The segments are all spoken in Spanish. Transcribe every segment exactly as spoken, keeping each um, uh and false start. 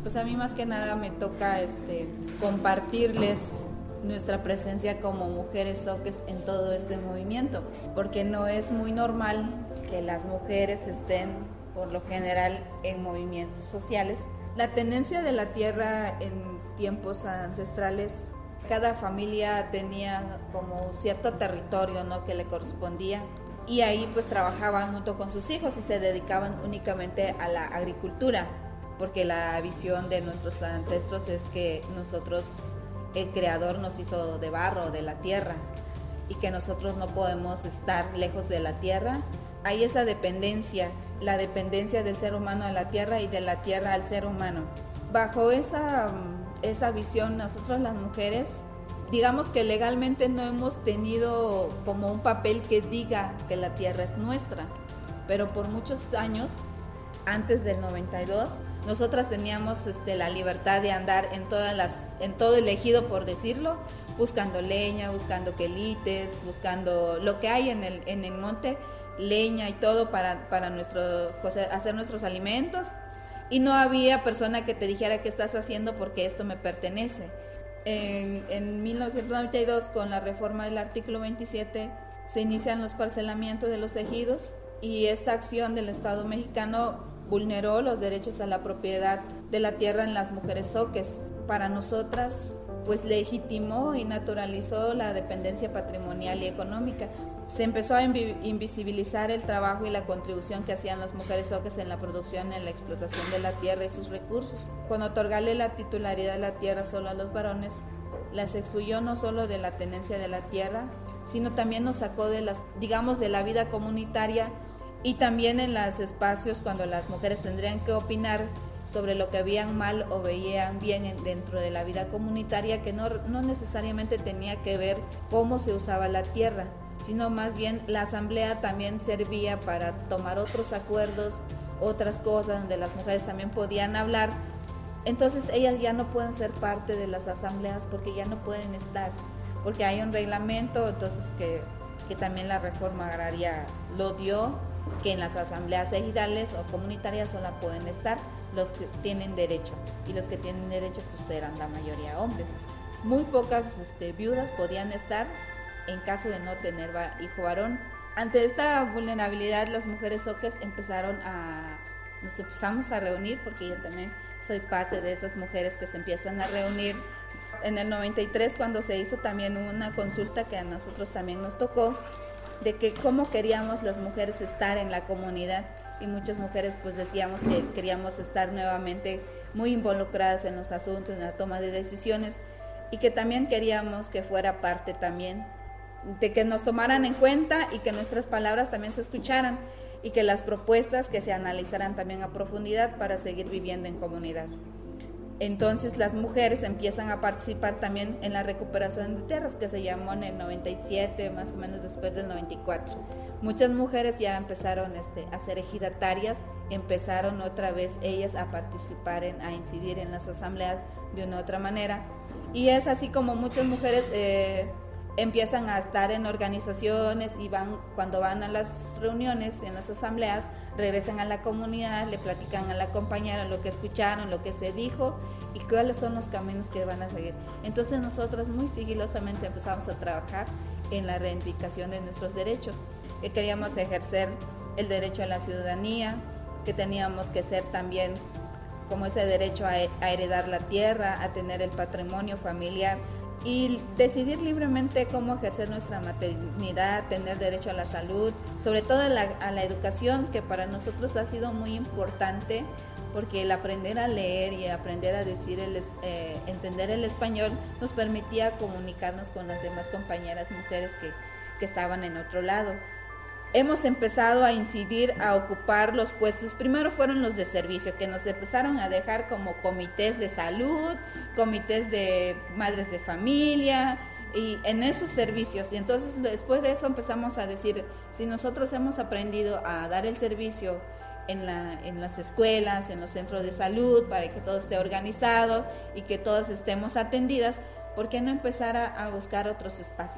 pues a mí más que nada me toca este, compartirles nuestra presencia como mujeres zoques en todo este movimiento, porque no es muy normal que las mujeres estén por lo general en movimientos sociales. La tendencia de la tierra en tiempos ancestrales, cada familia tenía como cierto territorio, ¿no?, que le correspondía, y ahí pues trabajaban junto con sus hijos y se dedicaban únicamente a la agricultura, porque la visión de nuestros ancestros es que nosotros, el Creador nos hizo de barro, de la tierra, y que nosotros no podemos estar lejos de la tierra. Hay esa dependencia, la dependencia del ser humano a la tierra y de la tierra al ser humano. Bajo esa, esa visión, nosotros las mujeres, digamos que legalmente no hemos tenido como un papel que diga que la tierra es nuestra, pero por muchos años, antes del noventa y dos, nosotras teníamos este, la libertad de andar en, todas las, en todo el ejido, por decirlo, buscando leña, buscando quelites, buscando lo que hay en el, en el monte, leña y todo para, para nuestro, hacer nuestros alimentos, y no había persona que te dijera qué estás haciendo porque esto me pertenece. En, en mil novecientos noventa y dos, con la reforma del artículo veintisiete, se inician los parcelamientos de los ejidos, y esta acción del Estado mexicano vulneró los derechos a la propiedad de la tierra en las mujeres zoques. Para nosotras, pues legitimó y naturalizó la dependencia patrimonial y económica. Se empezó a invi- invisibilizar el trabajo y la contribución que hacían las mujeres zoques en la producción y en la explotación de la tierra y sus recursos. Con otorgarle la titularidad de la tierra solo a los varones, las excluyó no solo de la tenencia de la tierra, sino también nos sacó de las, digamos, de la vida comunitaria, y también en los espacios cuando las mujeres tendrían que opinar sobre lo que veían mal o veían bien dentro de la vida comunitaria, que no, no necesariamente tenía que ver cómo se usaba la tierra, sino más bien la asamblea también servía para tomar otros acuerdos, otras cosas donde las mujeres también podían hablar. Entonces ellas ya no pueden ser parte de las asambleas porque ya no pueden estar, porque hay un reglamento, entonces que, que también la reforma agraria lo dio, que en las asambleas ejidales o comunitarias solo pueden estar los que tienen derecho, y los que tienen derecho pues eran la mayoría hombres. Muy pocas este, viudas podían estar en caso de no tener hijo varón. Ante esta vulnerabilidad, las mujeres zoques empezaron a, nos empezamos a reunir, porque yo también soy parte de esas mujeres que se empiezan a reunir. En el noventa y tres, cuando se hizo también una consulta que a nosotros también nos tocó, de que cómo queríamos las mujeres estar en la comunidad, y muchas mujeres pues decíamos que queríamos estar nuevamente muy involucradas en los asuntos, en la toma de decisiones, y que también queríamos que fuera parte también de que nos tomaran en cuenta y que nuestras palabras también se escucharan, y que las propuestas que se analizaran también a profundidad para seguir viviendo en comunidad. Entonces las mujeres empiezan a participar también en la recuperación de tierras, que se llamó en el noventa y siete, más o menos después del noventa y cuatro. Muchas mujeres ya empezaron este, a ser ejidatarias, empezaron otra vez ellas a participar, en, a incidir en las asambleas de una u otra manera, y es así como muchas mujeres eh, empiezan a estar en organizaciones, y van, cuando van a las reuniones, en las asambleas, regresan a la comunidad, le platican a la compañera lo que escucharon, lo que se dijo y cuáles son los caminos que van a seguir. Entonces nosotros muy sigilosamente empezamos a trabajar en la reivindicación de nuestros derechos, que queríamos ejercer el derecho a la ciudadanía, que teníamos que ser también como ese derecho a, a heredar la tierra, a tener el patrimonio familiar, y decidir libremente cómo ejercer nuestra maternidad, tener derecho a la salud, sobre todo a la, a la educación, que para nosotros ha sido muy importante, porque el aprender a leer y aprender a decir, el, eh, entender el español, nos permitía comunicarnos con las demás compañeras mujeres que, que estaban en otro lado. Hemos empezado a incidir, a ocupar los puestos. Primero fueron los de servicio, que nos empezaron a dejar como comités de salud, comités de madres de familia, y en esos servicios. Y entonces después de eso empezamos a decir, si nosotros hemos aprendido a dar el servicio en, la, en las escuelas, en los centros de salud, para que todo esté organizado y que todas estemos atendidas, ¿por qué no empezar a, a buscar otros espacios?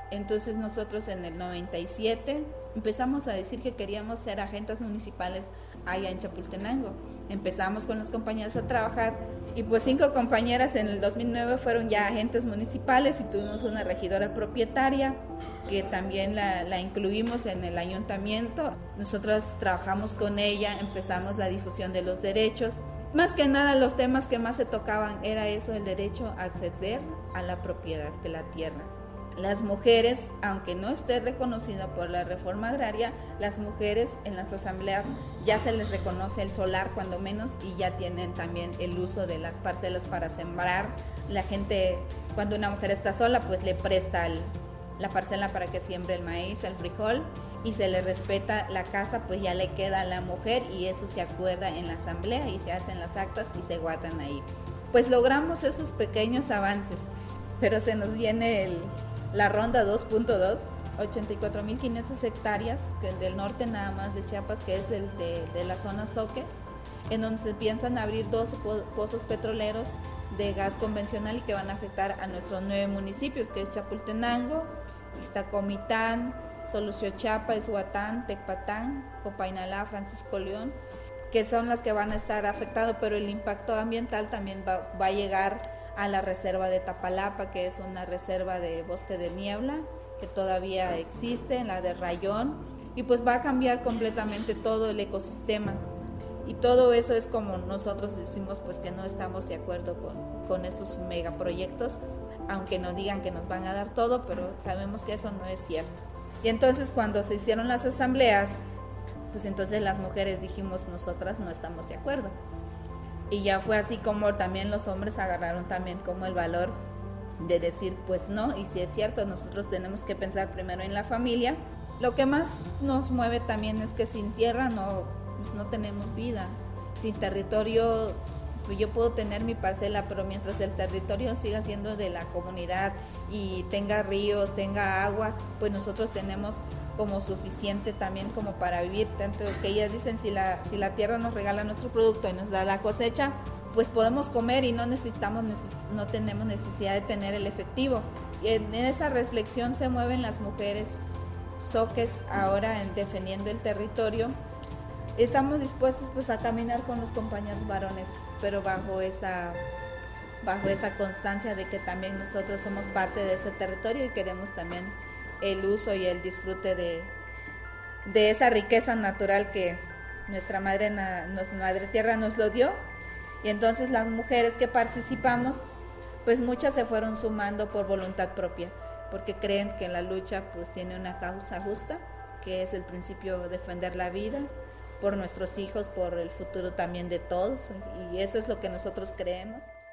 Entonces nosotros en el noventa y siete empezamos a decir que queríamos ser agentes municipales allá en Chapultenango. Empezamos con las compañeras a trabajar y pues cinco compañeras en el dos mil nueve fueron ya agentes municipales y tuvimos una regidora propietaria que también la, la incluimos en el ayuntamiento. Nosotros trabajamos con ella, empezamos la difusión de los derechos. Más que nada los temas que más se tocaban era eso, el derecho a acceder a la propiedad de la tierra. Las mujeres, aunque no esté reconocida por la reforma agraria, las mujeres en las asambleas ya se les reconoce el solar cuando menos y ya tienen también el uso de las parcelas para sembrar. La gente, cuando una mujer está sola, pues le presta el, la parcela para que siembre el maíz, el frijol y se le respeta la casa, pues ya le queda a la mujer y eso se acuerda en la asamblea y se hacen las actas y se guardan ahí. Pues logramos esos pequeños avances, pero se nos viene el... la ronda dos punto dos, ochenta y cuatro mil quinientas hectáreas, que es del norte nada más de Chiapas, que es el de, de la zona Zoque, en donde se piensan abrir doce po- pozos petroleros de gas convencional y que van a afectar a nuestros nueve municipios, que es Chapultenango, Ixtacomitán, Soluciochapa, Eshuatán, Tecpatán, Copainalá, Francisco León, que son las que van a estar afectadas, pero el impacto ambiental también va, va a llegar a la reserva de Tapalapa, que es una reserva de bosque de niebla que todavía existe, en la de Rayón, y pues va a cambiar completamente todo el ecosistema. Y todo eso es como nosotros decimos pues que no estamos de acuerdo con, con estos megaproyectos, aunque nos digan que nos van a dar todo, pero sabemos que eso no es cierto. Y entonces cuando se hicieron las asambleas, pues entonces las mujeres dijimos, nosotras no estamos de acuerdo. Y ya fue así como también los hombres agarraron también como el valor de decir pues no, y si es cierto, nosotros tenemos que pensar primero en la familia. Lo que más nos mueve también es que sin tierra no, pues no tenemos vida. Sin territorio, pues yo puedo tener mi parcela, pero mientras el territorio siga siendo de la comunidad y tenga ríos, tenga agua, pues nosotros tenemos como suficiente también como para vivir, tanto que ellas dicen si la, si la tierra nos regala nuestro producto y nos da la cosecha, pues podemos comer y no necesitamos, no tenemos necesidad de tener el efectivo. Y en esa reflexión se mueven las mujeres zoques ahora en defendiendo el territorio. Estamos dispuestos pues a caminar con los compañeros varones, pero bajo esa, bajo esa constancia de que también nosotros somos parte de ese territorio y queremos también el uso y el disfrute de, de esa riqueza natural que nuestra madre, nuestra madre tierra nos lo dio. Y entonces las mujeres que participamos, pues muchas se fueron sumando por voluntad propia, porque creen que la lucha pues tiene una causa justa, que es el principio de defender la vida por nuestros hijos, por el futuro también de todos, y eso es lo que nosotros creemos.